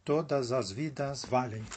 Todas as vidas valem.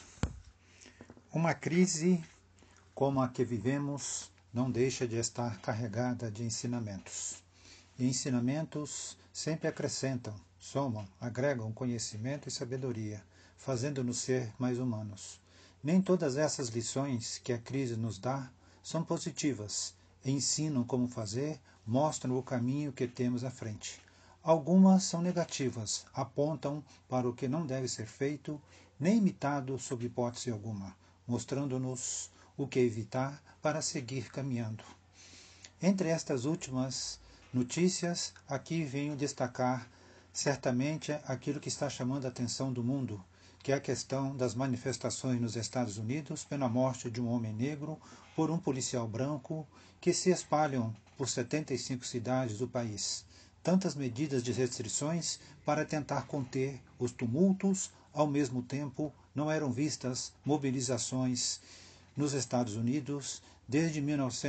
Uma crise como a que vivemos não deixa de estar carregada de ensinamentos. E ensinamentos sempre acrescentam, somam, agregam conhecimento e sabedoria, fazendo-nos ser mais humanos. Nem todas essas lições que a crise nos dá são positivas, ensinam como fazer, mostram o caminho que temos à frente. Algumas são negativas, apontam para o que não deve ser feito, nem imitado sob hipótese alguma, mostrando-nos o que evitar para seguir caminhando. Entre estas últimas notícias, aqui venho destacar certamente aquilo que está chamando a atenção do mundo, que é a questão das manifestações nos Estados Unidos pela morte de um homem negro por um policial branco que se espalham por 75 cidades do país. Tantas medidas de restrições para tentar conter os tumultos, ao mesmo tempo não eram vistas mobilizações nos Estados Unidos desde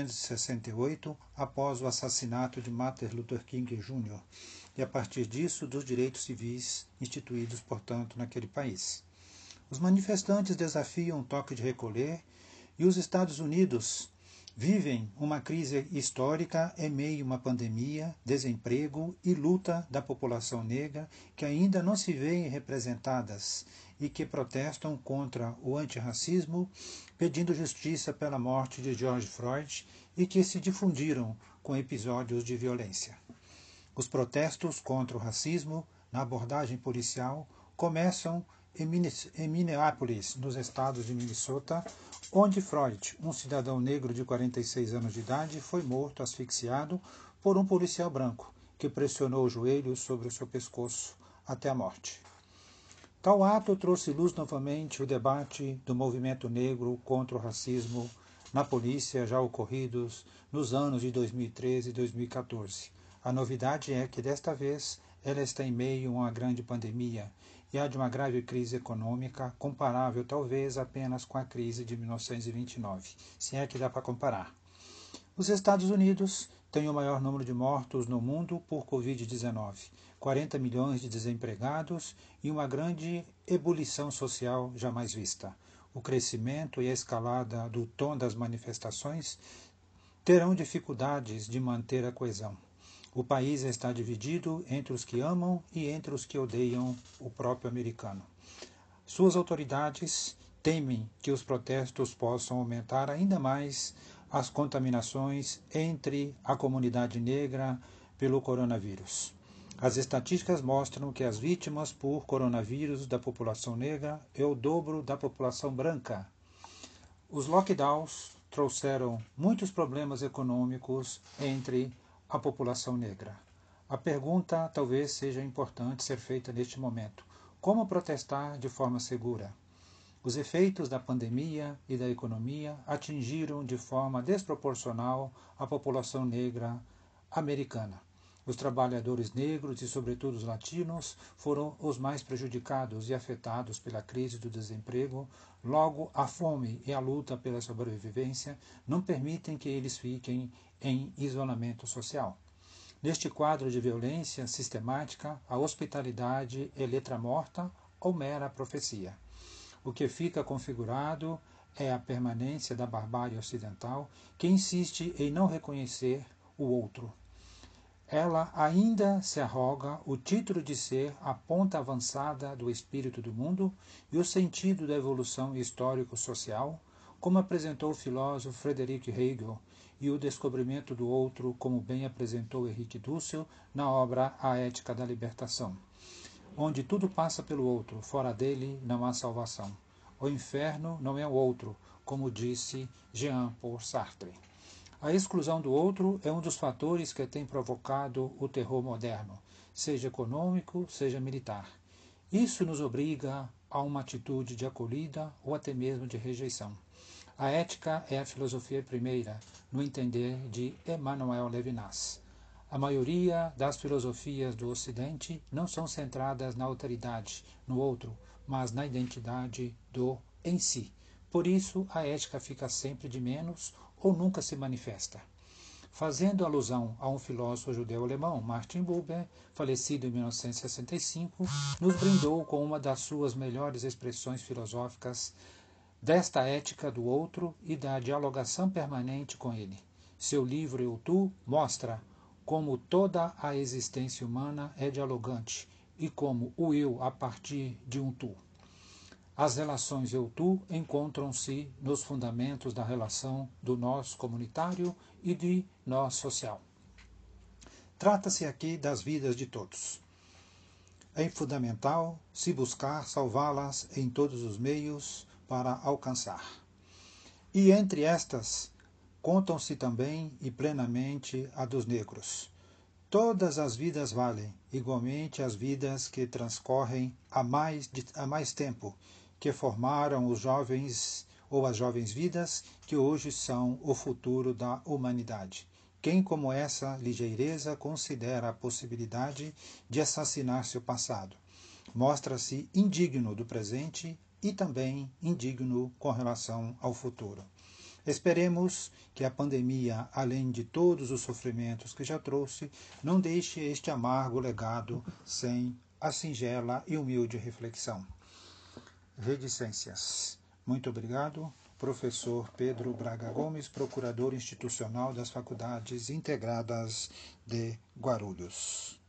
1968, após o assassinato de Martin Luther King Jr., e a partir disso dos direitos civis instituídos, portanto, naquele país. Os manifestantes desafiam o toque de recolher e os Estados Unidos vivem uma crise histórica em meio a uma pandemia, desemprego e luta da população negra que ainda não se veem representadas e que protestam contra o antirracismo, pedindo justiça pela morte de George Floyd e que se difundiram com episódios de violência. Os protestos contra o racismo na abordagem policial começam em Minneapolis, nos estados de Minnesota, onde Floyd, um cidadão negro de 46 anos de idade, foi morto asfixiado por um policial branco, que pressionou os joelhos sobre o seu pescoço até a morte. Tal ato trouxe luz novamente o debate do movimento negro contra o racismo na polícia já ocorridos nos anos de 2013 e 2014. A novidade é que desta vez ela está em meio a uma grande pandemia e há de uma grave crise econômica comparável talvez apenas com a crise de 1929, se é que dá para comparar. Os Estados Unidos têm o maior número de mortos no mundo por Covid-19, 40 milhões de desempregados e uma grande ebulição social jamais vista. O crescimento e a escalada do tom das manifestações terão dificuldades de manter a coesão. O país está dividido entre os que amam e entre os que odeiam o próprio americano. Suas autoridades temem que os protestos possam aumentar ainda mais as contaminações entre a comunidade negra pelo coronavírus. As estatísticas mostram que as vítimas por coronavírus da população negra é o dobro da população branca. Os lockdowns trouxeram muitos problemas econômicos entre a população negra. A pergunta talvez seja importante ser feita neste momento: como protestar de forma segura? Os efeitos da pandemia e da economia atingiram de forma desproporcional a população negra americana. Os trabalhadores negros e, sobretudo, os latinos foram os mais prejudicados e afetados pela crise do desemprego. Logo, a fome e a luta pela sobrevivência não permitem que eles fiquem em isolamento social. Neste quadro de violência sistemática, a hospitalidade é letra morta ou mera profecia. O que fica configurado é a permanência da barbárie ocidental, que insiste em não reconhecer o outro. Ela ainda se arroga o título de ser a ponta avançada do espírito do mundo e o sentido da evolução histórico-social, como apresentou o filósofo Friedrich Hegel, e o descobrimento do outro, como bem apresentou Henrique Dussel na obra A Ética da Libertação. Onde tudo passa pelo outro, fora dele não há salvação. O inferno não é o outro, como disse Jean-Paul Sartre. A exclusão do outro é um dos fatores que tem provocado o terror moderno, seja econômico, seja militar. Isso nos obriga a uma atitude de acolhida ou até mesmo de rejeição. A ética é a filosofia primeira, no entender de Emmanuel Levinas. A maioria das filosofias do Ocidente não são centradas na alteridade, no outro, mas na identidade do em si. Por isso, a ética fica sempre de menos ou nunca se manifesta. fazendo alusão a um filósofo judeu-alemão, Martin Buber, falecido em 1965, nos brindou com uma das suas melhores expressões filosóficas desta ética do outro e da dialogação permanente com ele. Seu livro Eu-Tu mostra como toda a existência humana é dialogante e como o eu a partir de um tu. As relações eu-tu encontram-se nos fundamentos da relação do nós comunitário e de nós social. Trata-se aqui das vidas de todos. É fundamental se buscar salvá-las em todos os meios para alcançar. E entre estas, contam-se também e plenamente a dos negros. Todas as vidas valem, igualmente as vidas que transcorrem há mais tempo, que formaram os jovens ou as jovens vidas que hoje são o futuro da humanidade. Quem como essa ligeireza considera a possibilidade de assassinar seu passado, mostra-se indigno do presente e também indigno com relação ao futuro. Esperemos que a pandemia, além de todos os sofrimentos que já trouxe, não deixe este amargo legado sem a singela e humilde reflexão. Reticências. Muito obrigado. Professor Pedro Braga Gomes, Procurador Institucional das Faculdades Integradas de Guarulhos.